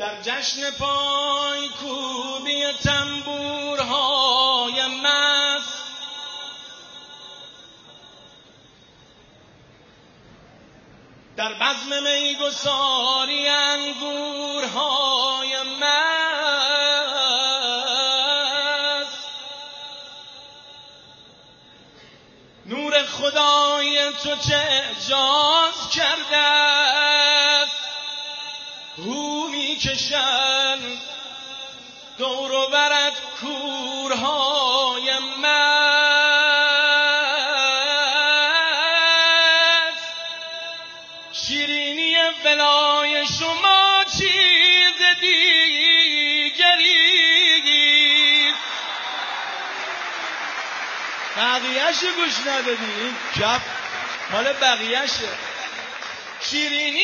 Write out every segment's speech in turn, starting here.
در جشن پای کوبی تنبورهای مست، در بزم میگساری انگورهای مست، نور خدای تو چه اعجاز کرده است، هو میکشند دور و برت کورهای مست. شیرینی ولای شما چیز دیگری، بقیه‌ش گوش ندادی؟ کف مال بقیه‌شه. شیرینی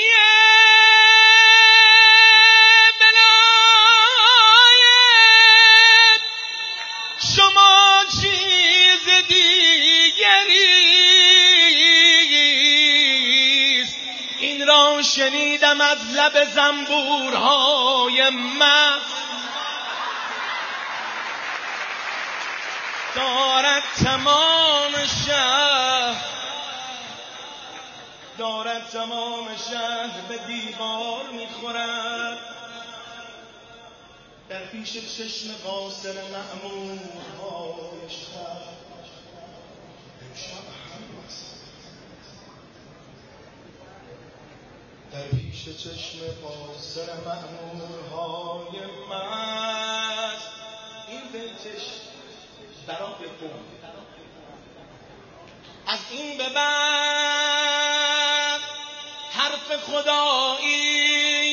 ولای شما چیز دیگریست، این را شنیدم از لب زنبورهای مست. دارد تمام شهر به دیوار میخورد، در پیش چشم قاصر مأمورهای شهر. امشب هم است. در پیش چشم قاصر مأمورهای مست. این بیتش برای قوم. از این به بعد حرف خدایی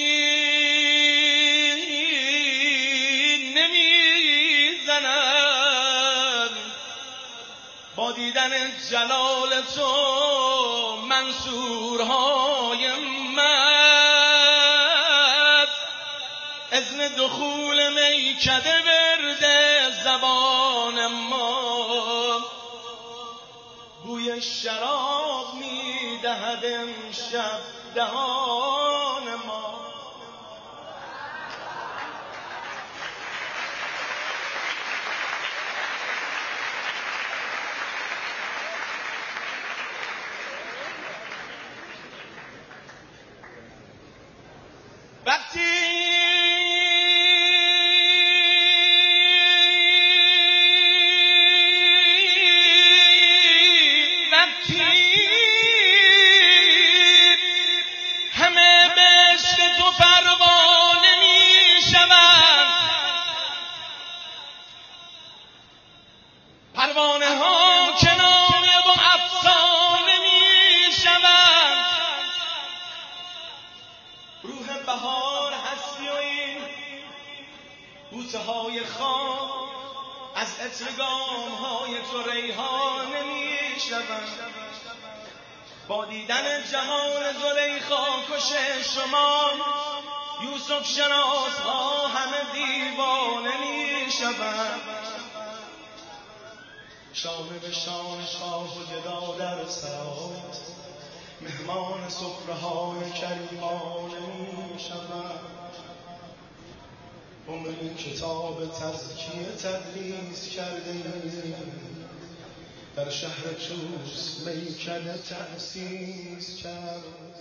نمیزنم، با دیدن جلال تو منصورهای مست. اذن دخول میکده برده زبان ما، بوی شراب میدهد امشب دهان ما. وقتی همه به عشق تو پروانه میشوند، پروانه ها کنایه و افسانه میشوند. روح بهار هستی و این بوته های خام از عطر گام های تو ریحانه میشوند. با دیدن جهان زلیخا کش شما یوسف شناس ها همه دیوانه میشوند. شاه به شان شاه و گدا در سرای، مهمان سفره های کریمانه میشوند. عمری کتاب تزکیه تدریس کرده، در شهر توس میکده تأسیس کرد.